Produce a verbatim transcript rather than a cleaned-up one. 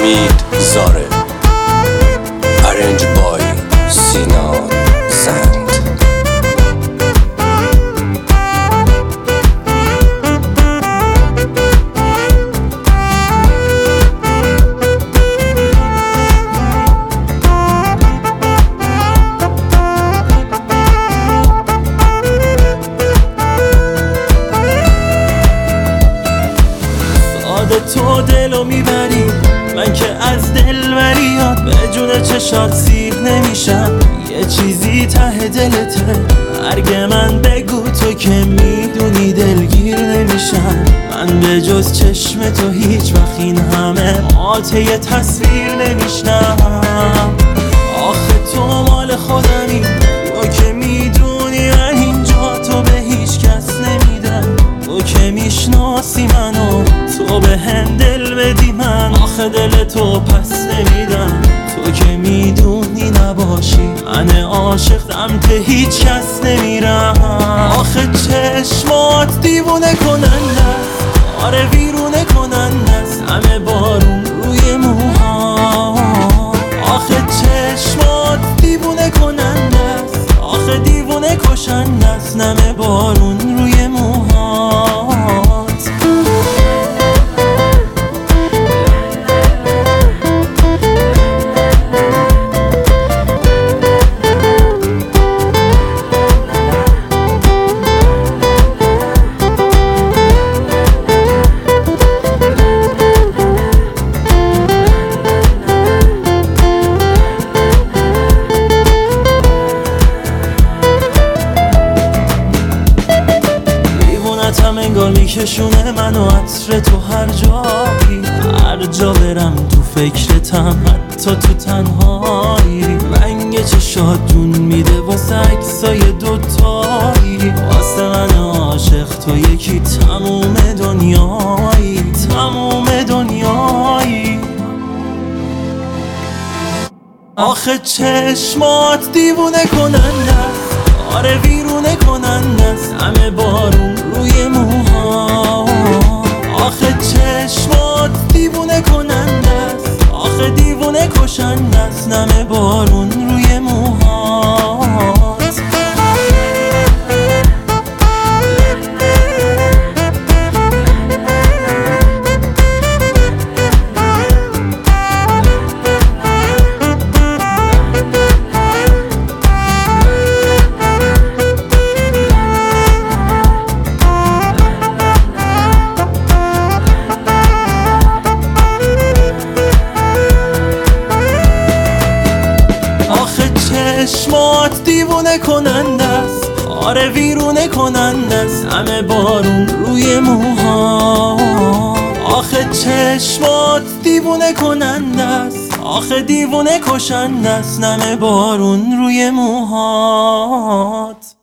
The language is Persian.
امید زاره. Arrange by سینا زند. تو دلو میبری، من که از دلبریات به جون چشات سیر نمیشم. یه چیزی ته دلته، مرگ من بگو تو که میدونی دلگیر نمیشم. من به جز چشم تو هیچ وقت این همه آته تصویر نمیشنم. آخه تو مال خودمی، تو که میدونی من اینجا تو به هیچ کس نمیدم. تو که میشناسی منو، تو به هم دل بدی من آخه دل تو پس نمیدم. تو که میدونی نباشی من عاشق سمت هیچ کس نمیرم. آخه چشمات دیوونه کننده است، آره ویرونه کننده است، همه بارون روی موها. آخه چشمات دیوونه کننده است، آخه دیوونه کشنده است، همه بارون روی موها. هم انگار میکشونه منو عطر تو هر جایی، هر جا برم تو فکرتم، حتی تو تنهایی. رنگ چشات جون میده واسه عکسای دوتایی، واسه من عاشق تو یکی تموم دنیایی، تموم دنیایی. آخه چشمات دیوونه کننده است، آره ویرونه کننده است، همه بارون روی موها. آخه چشمات دیوونه کننده است، آخه دیوونه کشنده است، همه بارون روی موهات. چشمات دیوونه کننده است، آره ویرونه کننده است، همه بارون روی موها. آخه چشمات دیوونه کننده است، آخه دیوونه کشنده است، همه بارون روی موهات.